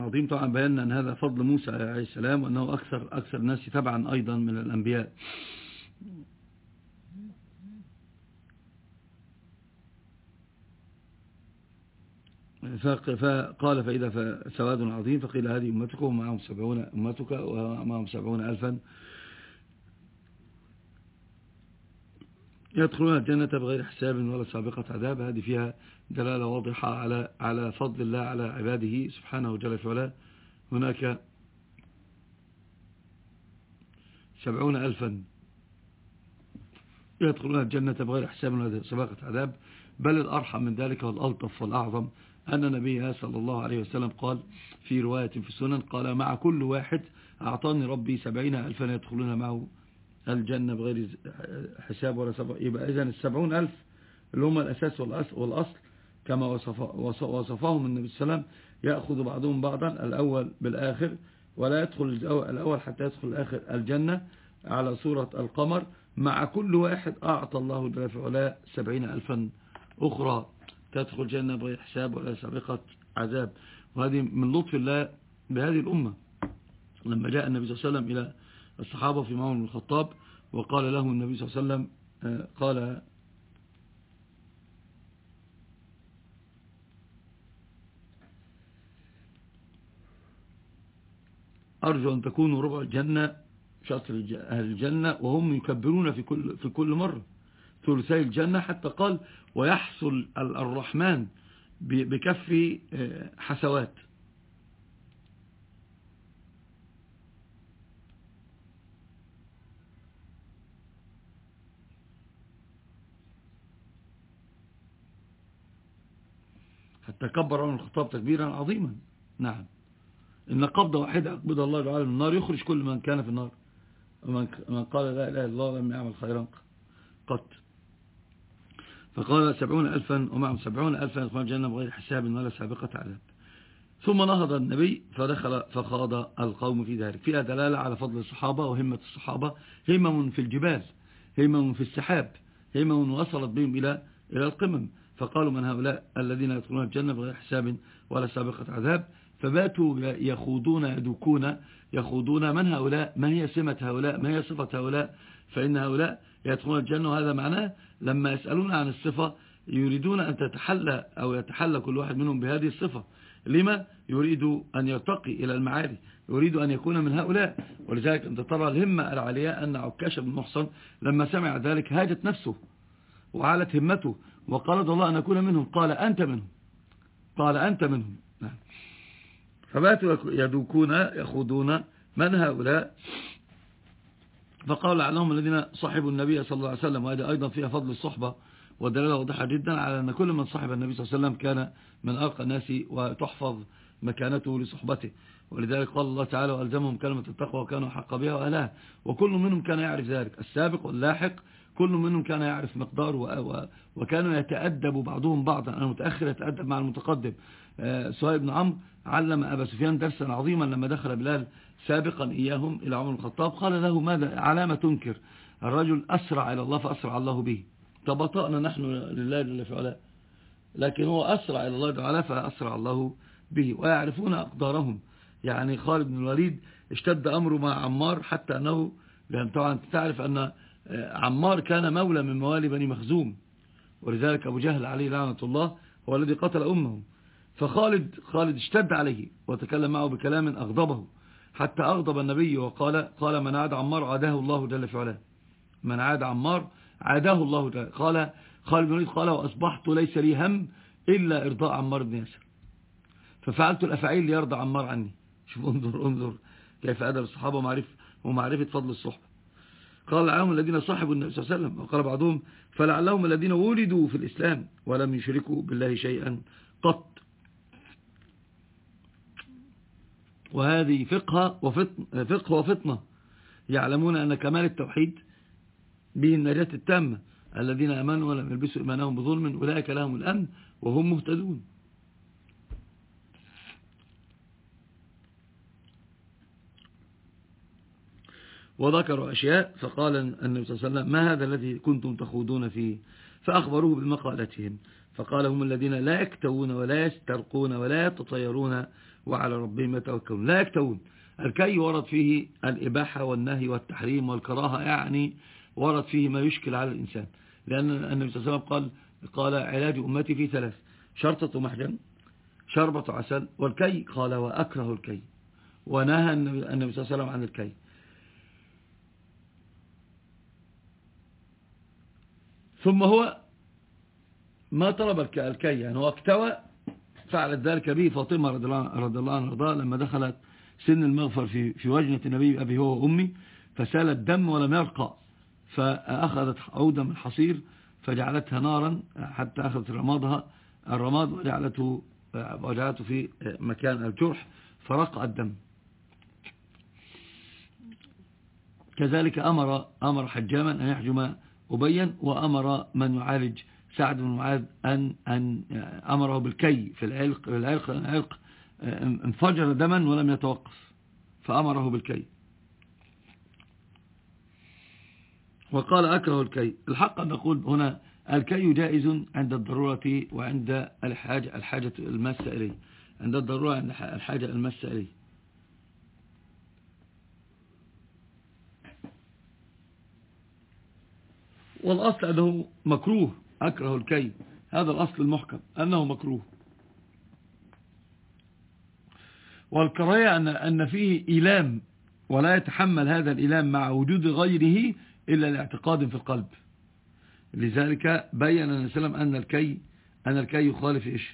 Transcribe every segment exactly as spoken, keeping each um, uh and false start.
عظيم. طبعا بينا أن هذا فضل موسى عليه السلام، وأنه أكثر أكثر الناس تبعا أيضا من الأنبياء. فقال فإذا فسواد عظيم، فقيل هذه أمتك ومعهم سبعون أمتك ومعهم سبعون ألفا يدخلون الجنة بغير حساب ولا سابقة عذاب. هذه فيها دلالة واضحة على على فضل الله على عباده سبحانه وجل وعلا. هناك سبعون ألفا يدخلون الجنة بغير حساب ولا سابقة عذاب. بل الأرحم من ذلك والألطف والأعظم أن النبي صلى الله عليه وسلم قال في رواية في السنن، قال مع كل واحد أعطاني ربي سبعين ألفا يدخلون معه الجنة بغير حساب ولا سابقة. يبقى إذن السبعون ألف اللي هم الأساس والأصل كما وصف وصفهم النبي صلى الله عليه وسلم، يأخذ بعضهم بعضا الأول بالآخر، ولا يدخل الأول حتى يدخل الآخر الجنة على صورة القمر. مع كل واحد أعطى الله جل وعلا سبعين ألفا أخرى تدخل الجنة بغير حساب ولا سابقة عذاب. وهذه من لطف الله بهذه الأمة. لما جاء النبي صلى الله عليه وسلم إلى الصحابة في عمر بن الخطاب وقال له النبي صلى الله عليه وسلم، قال أرجو أن تكونوا ربع الجنة شطر أهل الجنة، وهم يكبرون في كل في كل مرة ثلثي الجنة، حتى قال ويحصل الرحمن بكف حسوات. حتى كبر عمر الخطاب تكبيرا عظيما. نعم، إن قبضة واحدة أقبض الله تعالى من النار يخرج كل من كان في النار، ومن قال لا إله إلا الله لم يعمل خيرا قط. فقال سبعون ألفا ومعهم سبعون ألفا يدخلون الجنة بغير حساب ولا سابقة عذاب. ثم نهض النبي فدخل فخاض القوم في ذلك. فيها دلالة على فضل الصحابة وهمة الصحابة، همم في الجبال، همم في السحاب، همم وصلت بهم إلى إلى القمم. فقالوا من هؤلاء الذين يدخلون الجنة بغير حساب ولا سابقة عذاب؟ فباتوا يخوضون يدوكون يخوضون من هؤلاء، ما هي سمة هؤلاء، ما هي صفة هؤلاء، فإن هؤلاء يدخلون الجنة. وهذا معناه لما يسألون عن الصفة يريدون أن تتحلى أو يتحلى كل واحد منهم بهذه الصفة. لما؟ يريد أن يرتقي إلى المعالي، يريد أن يكون من هؤلاء. ولذلك أنت ترى الهمة العالية أن عكاش بن محصن لما سمع ذلك هاجت نفسه وعالت همته وقال الله أن أكون منهم، قال أنت منهم، قال أنت منهم. فباتوا يدوكون يخوضون من هؤلاء. فقال لعلهم الذين صحبوا النبي صلى الله عليه وسلم. وهذا أيضا فيها فضل الصحبة ودلالة واضحة جدا على أن كل من صحب النبي صلى الله عليه وسلم كان من أرقى الناس وتحفظ مكانته لصحبته. ولذلك قال الله تعالى وألزمهم كلمة التقوى وكانوا حق بها وأهلها. وكل منهم كان يعرف ذلك، السابق واللاحق كل منهم كان يعرف مقدار وكانوا يتأدب بعضهم بعضا. أنا متأخر يتأدب مع المتقدم. سهيل بن عمرو علم أبا سفيان درسا عظيما لما دخل بلال سابقا إياهم إلى عمر الخطاب. قال له ماذا علامة تنكر؟ الرجل أسرع إلى الله فأسرع الله به. تبطأنا نحن لله جل وعلا، لكن هو أسرع إلى الله تعالى فأسرع الله به. ويعرفون أقدارهم. يعني خالد بن الوليد اشتد أمره مع عمار حتى أنه، لأن طبعا تعرف أن عمار كان مولى من موالي بني مخزوم، ولذلك أبو جهل عليه لعنة الله هو الذي قتل أمه. فخالد خالد اشتد عليه وتكلم معه بكلام أغضبه حتى أغضب النبي وقال قال من عاد عمار عاداه الله جل في علاه، من عاد عمار عاداه الله جل. قال خالد بن الوليد قال وأصبحت ليس لي هم إلا إرضاء عمار بن ياسر، ففعلت الأفعيل ليرضى عمار عني. شوف انظر انظر كيف أدب الصحابة ومعرفة ومعرفة فضل الصحبة. قال لعلهم الذين صاحبوا النبي صلى الله عليه وسلم. وقال بعضهم فلعلهم الذين ولدوا في الإسلام ولم يشركوا بالله شيئا قط. وهذه فقه وفطن فقه وفطنة، يعلمون أن كمال التوحيد به النجاة التامة. الذين أمنوا ولم يلبسوا إيمانهم بظلم أولئك لهم الأمن وهم مهتدون. وذكروا أشياء فقال النبي صلى الله عليه وسلم ما هذا الذي كنتم تخوضون فيه؟ فأخبروه بمقالتهم. فقال هم الذين لا يكتوون ولا يسترقون ولا يتطيرون وعلى ربهم يتوكلون. لا يكتوون. الكي ورد فيه الإباحة والنهي والتحريم والكراهة، يعني ورد فيه ما يشكل على الإنسان، لأن النبي صلى الله عليه وسلم قال قال علاج أمتي في ثلاث: شرطة محجن، شربة عسل، والكي. قال وأكره الكي، ونهى النبي صلى الله عليه وسلم عن الكي. ثم هو ما طلب الكي، يعني هو اكتوى. فعلت ذلك به فاطمة رضي الله عنها لما دخلت سن المغفر في في وجنة النبي أبي هو وأمي، فسال الدم ولم يرقى، فأخذت عودا من حصير فجعلتها نارا حتى أخذت رمادها الرماد وجعلته وجعلته في مكان الجرح فرقع الدم. كذلك أمر أمر حجاما أن يحجم أبيا، وأمر من يعالج سعد بن معاذ أن أن أمره بالكي في العلق. العلق العلق انفجر دما ولم يتوقف، فأمره بالكي. وقال أكره الكي. الحق أن نقول هنا الكي جائز عند الضرورة وعند الحاجة الحاجة الماسة إليه. عند الضرورة عند الحاجة الماسة إليه. والأصل أنه مكروه. أكره الكي، هذا الأصل المحكم أنه مكروه. والكراهية أن أن فيه إيلام، ولا يتحمل هذا الإيلام مع وجود غيره إلا لاعتقاد في القلب. لذلك بين النبي صلى الله عليه وسلم أن الكي أن الكي يخالف إيش؟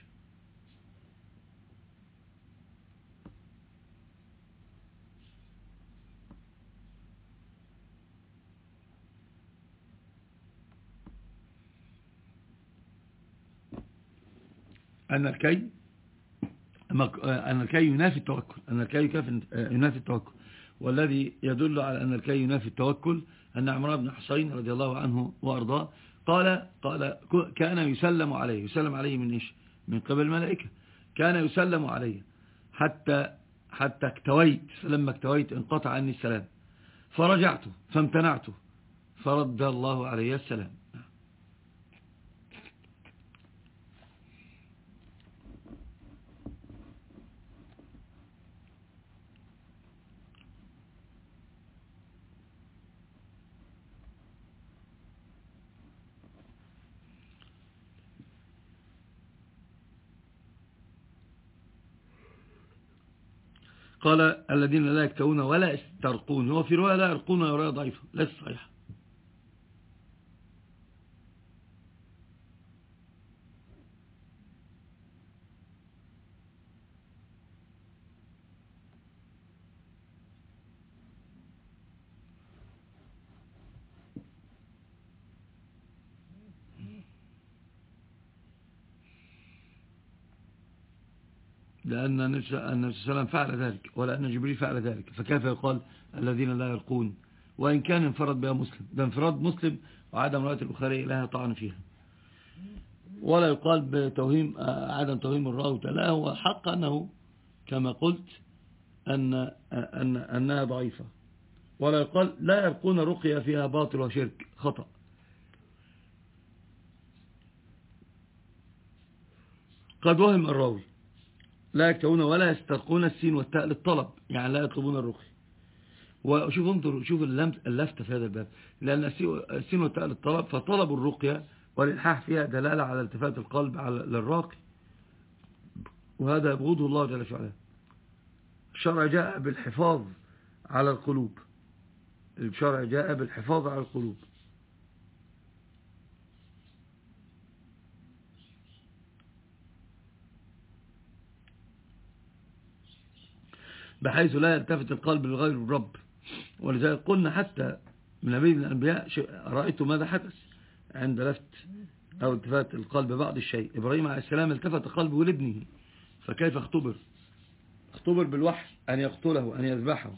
أن الكي أن الكي ينافي التوكل. أن الكي ينافي التوكل. والذي يدل على أن الكي ينافي التوكل أن عمران بن حسين رضي الله عنه وأرضاه قال قال كان يسلم عليه يسلم عليه من إيش؟ من قبل الملائكة. كان يسلم عليه حتى حتى اكتويت، فلما اكتويت انقطع عني السلام، فرجعت فامتنعت فرد الله عليه السلام. قال الذين لا يكتوون ولا يسترقون. هو في رواية لا يرقون، رواية ضعيفة ليس صحيحة. لأن النبي صلى الله عليه وسلم فعل ذلك، ولأن جبريل فعل ذلك، فكيف يقال الذين لا يرقون؟ وإن كان انفرد بها مسلم، ده انفراد مسلم وعدم رواية البخاري لها طعن فيها. ولا يقال بتوهيم عدم توهيم الراوي، لا، هو حق أنه كما قلت أن أن أنها ضعيفة. ولا يقال لا يرقون رقية فيها باطل وشرك، خطأ. قد وهم الراوي. لا يكتبون ولا يسترقون، السين والتاء للطلب، يعني لا يطلبون الرقي. وشوف انظروا شوف اللفتة في هذا الباب، لأن السين والتاء للطلب، فطلب الرقية والإلحاح فيها دلالة على التفات القلب على للراقي، وهذا يبغضه الله جل وعلا. الشرع جاء بالحفاظ على القلوب. الشرع جاء بالحفاظ على القلوب. بحيث لا يلتفت القلب لغير الرب. ولذلك قلنا حتى من نبي من الأنبياء رأيت ماذا حدث عند لفت أو التفات القلب بعض الشيء. إبراهيم عليه السلام التفت قلبه لابنه، فكيف اختبر اختبر بالوحي أن يقتله أن يذبحه.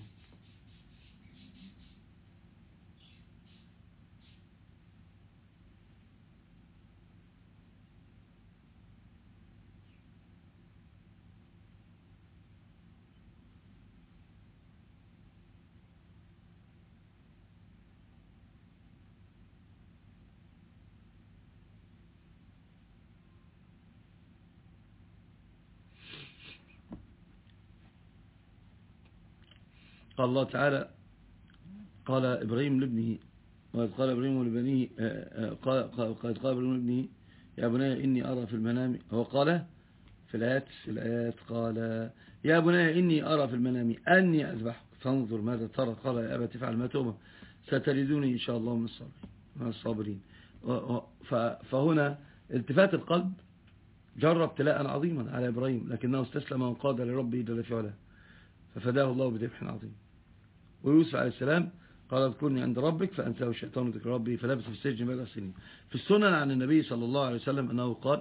قال الله تعالى قال إبراهيم لابنه وقد قال إبراهيم لبنيه قال قال إبراهيم لابنه يا بني إني أرى في المنام هو قال في الآيات في الآيات قال يا بني إني أرى في المنام أني أذبحك فانظر ماذا ترى قال يا أبا تفعل ما تؤمر ستجدني إن شاء الله من الصابرين من الصابرين فهنا التفات القلب جرب ابتلاء عظيما على إبراهيم لكنه استسلم وانقاد لربه جل في علاه ففداه الله بذبح عظيم. ويوسف عليه السلام قال اذكرني عند ربك فأنساه الشيطان ذكر ربه فلبث في السجن بضع سنين. في السنن عن النبي صلى الله عليه وسلم أنه قال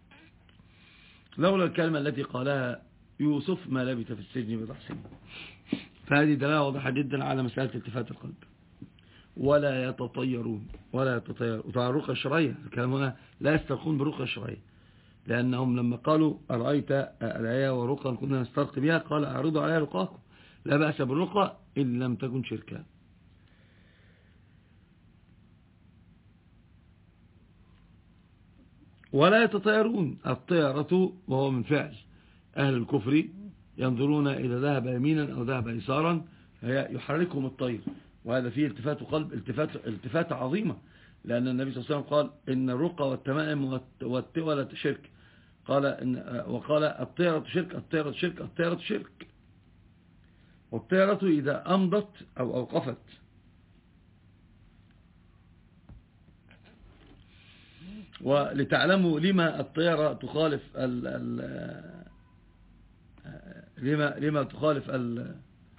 لولا الكلمة التي قالها يوسف ما لبث في السجن بضع سنين. فهذه دلالة واضحة جدا على مسألة التفات القلب. ولا يتطيرون ولا يتطيرون وطبعا الرقى الشرعية الكلام هنا لا يسترقون بالرقى الشرعية لأنهم لما قالوا أرأيت الآية ورقى كنا نسترقي بها قال أعرضوا عليها رقاكم لا بأس بالرقى إن لم تكن شركا. ولا يتطيرون الطيرة وهو من فعل أهل الكفر ينظرون إذا ذهب يمينا أو ذهب يسارا يحركهم الطير وهذا فيه التفات قلب التفات, التفات عظيمة لأن النبي صلى الله عليه وسلم قال إن الرقى والتمائم والتولة شرك قال إن وقال الطيرة شرك الطيرة شرك الطيرة شرك والطيرة إذا أمضت أو أوقفت ولتعلموا لما الطيرة تخالف ال ال لما لما تخالف ال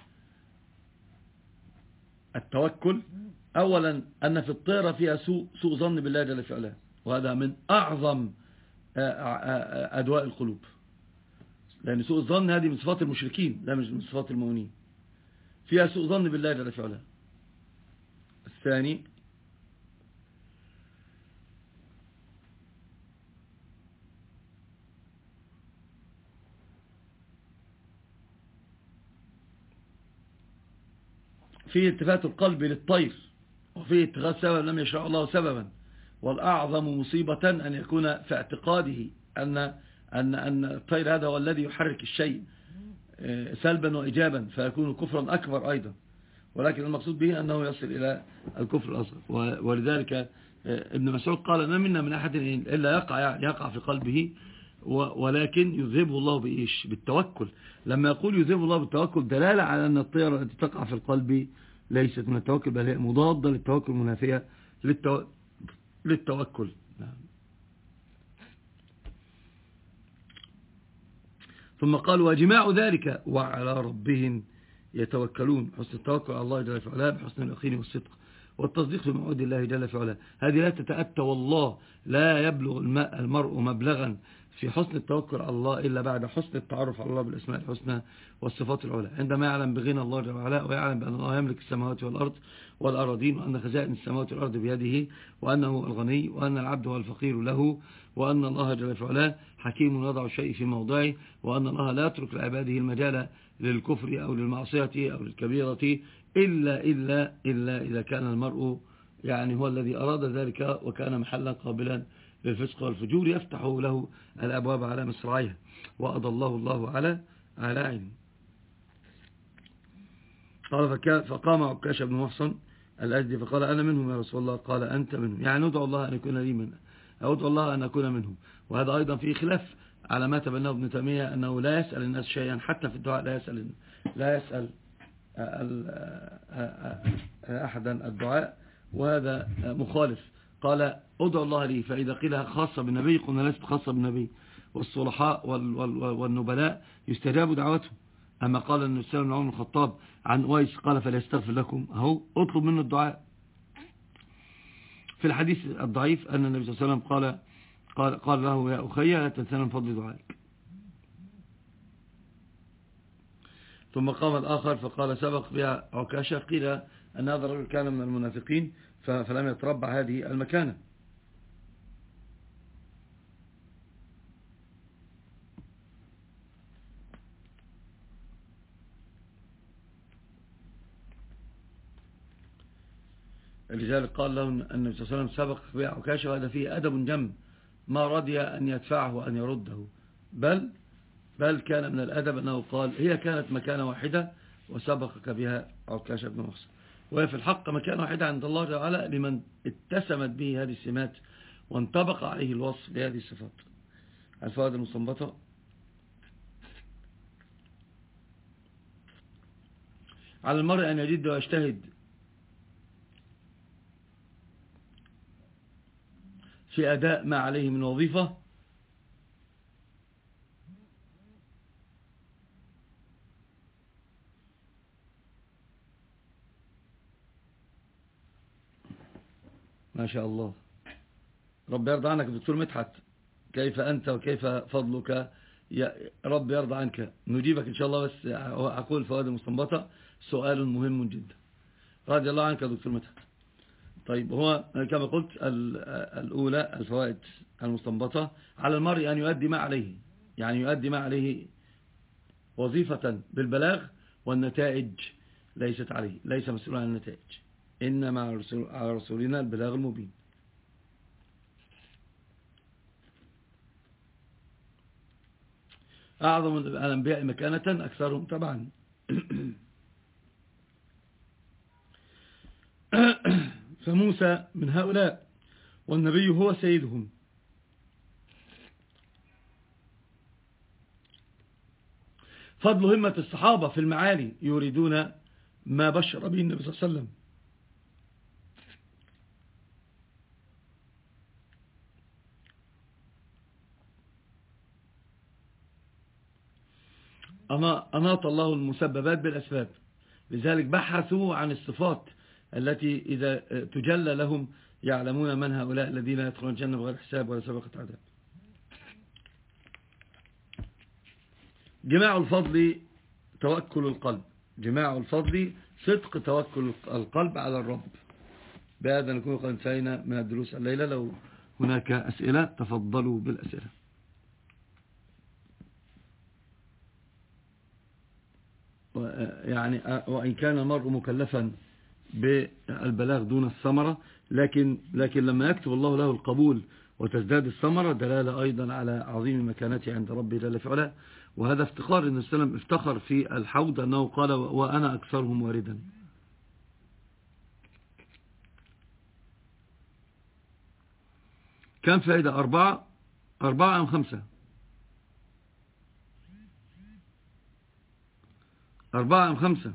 التوكل. أولا أن في الطيرة فيها سوء سوء ظن بالله جل في علاه وهذا من أعظم أدواء القلوب لأن سوء الظن هذه من صفات المشركين لا من صفات المؤمنين. فيها سوء ظن بالله جل في علاه. الثاني فيه التفات القلب للطير وفيه اتخاذ سبب لم يشاء الله سببا. والأعظم مصيبة أن يكون في اعتقاده أن أن أن الطير هذا هو الذي يحرك الشيء سلبا وإيجابا فيكون كفرا أكبر أيضا ولكن المقصود به أنه يصل إلى الكفر الأصغر. ولذلك ابن مسعود قال ما منا من أحد إلا يقع يقع في قلبه ولكن يذهبه الله بإيش بالتوكل. لما يقول يذهبه الله بالتوكل دلالة على أن الطيرة التي تقع في القلب ليست من التوكل بل هي مضادة للتوكل منافية للتو... للتوكل. ثم قال وجماع ذلك وعلى ربهم يتوكلون حسن التوكل على الله جل في علاه بحسن اليقين والصدق والتصديق بموعد الله جل في علاه. هذه لا تتأتى والله لا يبلغ المرء مبلغا في حسن التوكل على الله إلا بعد حسن التعرف على الله بالأسماء الحسنى والصفات العلى عندما يعلم بغنى الله جل وعلا ويعلم بأن الله يملك السماوات والأرض والأراضين وأن خزائن السماوات والأرض بيده وأنه الغني وأن العبد هو الفقير له وأن الله جل وعلا حكيم يضع الشيء في موضعه وأن الله لا يترك لعباده المجال للكفر أو للمعصية أو للكبيرة إلا إلا إلا إذا كان المرء يعني هو الذي أراد ذلك وكان محلا قابلا للفسق والفجور يفتح له الأبواب على مصراعيها وأضله الله على على علم. قال فقام عكاش بن محصن الأزدي فقال أنا منهم يا رسول الله قال أنت منهم يعني ندعو الله أن يكون لي منه أو ادعو الله أن أكون منهم. وهذا أيضا فيه خلاف على ما تبناه ابن تيمية أنه لا يسأل الناس شيئا حتى في الدعاء لا يسأل لا يسأل أحدا الدعاء وهذا مخالف. قال ادعو الله لي فإذا قيلها خاصة بالنبي قلنا لست خاصة بالنبي والصلحاء والنبلاء يستجاب دعوتهم. أما قال النبي صلى الله عليه وسلم الخطاب عن أويس قال فليستغفر لكم أهو اطلب منه الدعاء. في الحديث الضعيف أن النبي صلى الله عليه وسلم قال قال, قال له يا أخي لا تنسى من فضل دعائك. ثم قام الآخر فقال سبق بها عكاشة قيل أن هذا الرجل كان من المنافقين فلم يتربع هذه المكانة. لذلك قال له النبي صلى الله عليه وسلم سبق بها عكاشة وهذا فيه أدب جم ما رضي أن يدفعه وأن يرده بل بل كان من الأدب أنه قال هي كانت مكانة واحدة وسبقك بها عكاشة بن محصن. وهي في الحق مكان واحد عند الله تعالى لمن اتسمت به هذه السمات وانطبق عليه الوصف بهذه الصفات. الفوائد المستنبطة: على المرء أن يجد ويجتهد في أداء ما عليه من وظيفة ما شاء الله. رب يرضى عنك دكتور مدحت، كيف أنت وكيف فضلك؟ يا رب يرضى عنك. نجيبك إن شاء الله، بس أقول الفوائد المستنبطة سؤال مهم جدا. رضي الله عنك دكتور مدحت. طيب، هو كما قلت الأولى الفوائد المستنبطة: على المرء أن يؤدي ما عليه، يعني يؤدي ما عليه وظيفة بالبلاغ، والنتائج ليست عليه، ليس مسؤول عن النتائج، إنما على رسولنا البلاغ المبين. أعظم الأنبياء مكانة أكثرهم تبعا. فموسى من هؤلاء، والنبي هو سيدهم. فضل همة الصحابة في المعالي، يريدون ما بشر به النبي صلى الله عليه وسلم. أناط الله المسببات بالأسباب، لذلك بحثوا عن الصفات التي إذا تجلى لهم يعلمون من هؤلاء الذين يدخلون الجنة بغير حساب ولا سابقة عذاب. جماع الفضل توكل القلب، جماع الفضل صدق توكل القلب على الرب. بهذا نكون قد انتهينا من الدروس الليلة. لو هناك أسئلة تفضلوا بالأسئلة. يعني وإن كان المرء مكلفا بالبلاغ دون الثمرة، لكن لكن لما يكتب الله له القبول وتزداد الثمرة دلالة أيضا على عظيم مكانته عند ربه جل في علاه. وهذا افتخار. النبي صلى الله عليه وسلم افتخر في الحوض أنه قال: وأنا أكثرهم واردا. كم فائدة؟ أربعة أربعة أم خمسة؟ أربعة أم خمسة؟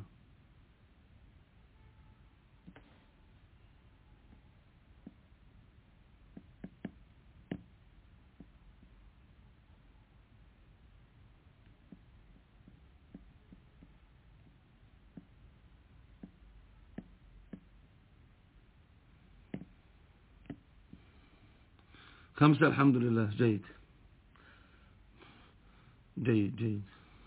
خمسة. الحمد لله. جيد جيد جيد.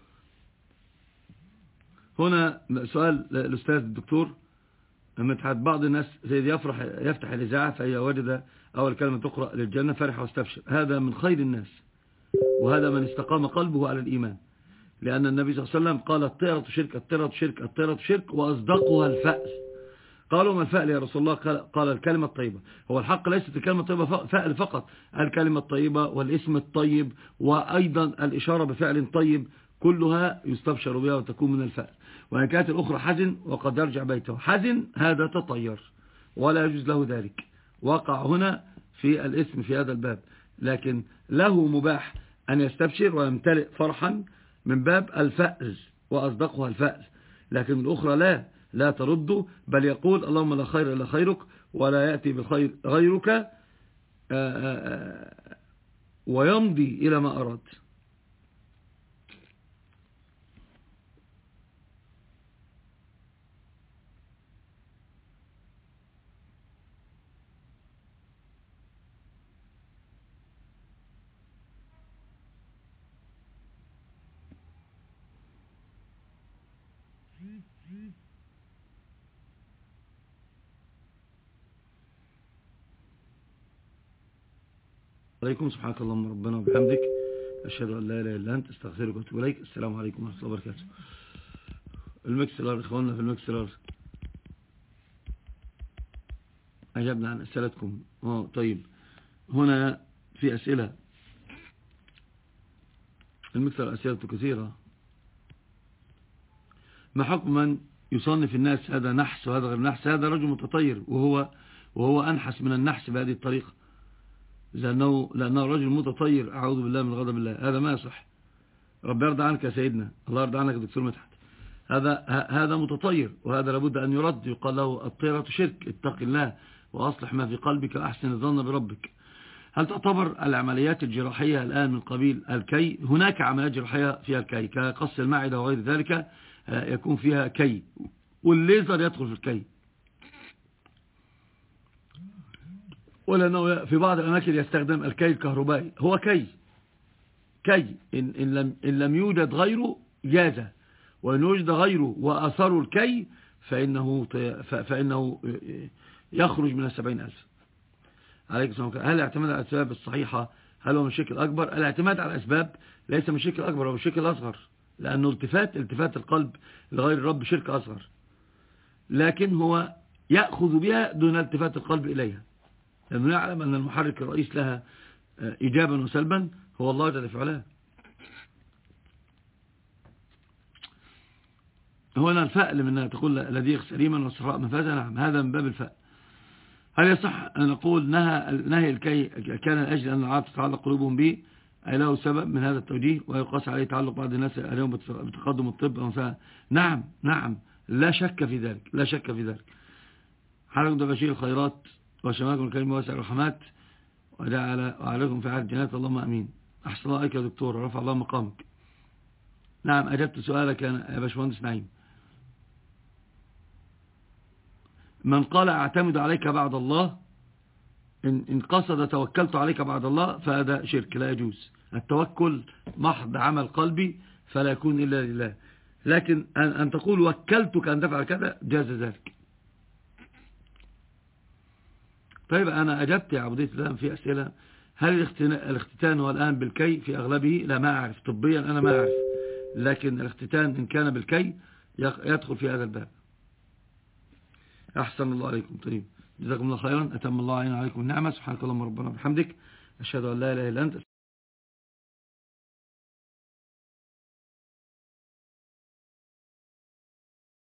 هنا سؤال الأستاذ الدكتور مدحت: بعض الناس زي يفرح يفتح الإذاعة فإذا وجد أول كلمة تقرأ للجنة فرح واستبشر. هذا من خير الناس، وهذا من استقام قلبه على الإيمان، لأن النبي صلى الله عليه وسلم قال: الطيرة شرك، الطيرة شرك، الطيرة شرك، وأصدقها الفأل. قالوا: ما الفأل يا رسول الله؟ قال: الكلمة الطيبة. هو الحق ليست الكلمة الطيبة فأل فقط، الكلمة الطيبة والاسم الطيب وأيضا الإشارة بفعل طيب كلها يستبشر بها وتكون من الفأل. وإن كانت الأخرى حزن وقد يرجع بيته. حزن هذا تطير ولا يجوز له ذلك، وقع هنا في الاسم في هذا الباب، لكن له مباح أن يستبشر ويمتلئ فرحا من باب الفأل وأصدقها الفأل، لكن الأخرى لا لا ترد، بل يقول: اللهم لا خير إلا خيرك ولا يأتي بالخير غيرك، ويمضي إلى ما أراد. عليكم. سبحانك اللهم ربنا وبحمدك، أشهد أن لا إله إلا أنت، استغفرك وأتوب إليك. السلام عليكم ورحمة الله وبركاته. المكسلر إخواننا في المكسلر أجبنا عن أسئلتكم. اه طيب، هنا في أسئلة. المكسلر أسئلته كثيرة. ما حكم من يصنف الناس هذا نحس وهذا غير نحس؟ هذا رجل متطير، وهو وهو أنحس من النحس بهذه الطريقة، لأنه, لأنه رجل متطير، أعوذ بالله من غضب الله. هذا ما يصح. رب يرضى عنك يا سيدنا، الله يرضى عنك يا دكتور مدحت. هذا هذا متطير، وهذا لابد أن يرد. يقال له الطيرة شرك، اتق الله وأصلح ما في قلبك وأحسن الظن بربك. هل تعتبر العمليات الجراحية الآن من قبيل الكي؟ هناك عمليات جراحية فيها الكي، كقص المعدة وغير ذلك يكون فيها كي، والليزر يدخل في الكي. ولأنه في بعض الأماكن يستخدم الكي الكهربائي، هو كي كي إن, إن, لم, إن لم يوجد غيره جاز، وإن وجد غيره وأثر الكي فإنه, فإنه يخرج من السبعين ألف. عليكم السلام. هل الاعتماد على الأسباب الصحيحة هل هو مشكل أكبر؟ الاعتماد على الأسباب ليس مشكل أكبر، هو مشكل أصغر، لأنه التفات التفات القلب لغير الرب شرك أصغر، لكن هو يأخذ بها دون التفات القلب إليها، لأنه يعلم أن المحرك الرئيس لها إيجابا وسلبا هو الله جل في علاه. هنا الفأل منها تقول لديغ سليما والصفراء مفازة. نعم، هذا من باب الفأل. هل يصح أن نقول نهى نهي الكي كان لأجل أن العرب تتعلق قلوبهم به، أي له سبب من هذا التوجيه ويقاس عليه تعلق بعض الناس اليوم بتقدم الطب؟ نعم نعم، لا شك في ذلك، لا شك في ذلك. حركم دبشير الخيرات وشمالكم الكريم واسع الرحمات وجعل وعليكم في عهد الجنات، اللهم أمين. أحسن الله عليك يا دكتور، رفع الله مقامك. نعم، أجبت سؤالك يا باشمهندس نعيم. من قال اعتمد عليك بعد الله، إن, إن قصد توكلت عليك بعد الله فهذا شرك، لا يجوز. التوكل محض عمل قلبي فلا يكون إلا لله، لكن أن, أن تقول وكلتك أن تفعل كذا جاز ذلك. طيب أنا أجبت يا عبودية الله في أسئلة. هل الاختتان هو الآن بالكي في أغلبه؟ لا، ما أعرف طبيا، أنا ما أعرف، لكن الاختتان إن كان بالكي يدخل في هذا الباب. أحسن الله عليكم. طيب، جزاكم الله خيرا، أتم الله علينا عليكم النعمة. سبحانك اللهم ربنا وبحمدك، أشهد أن لا إله إلا أنت.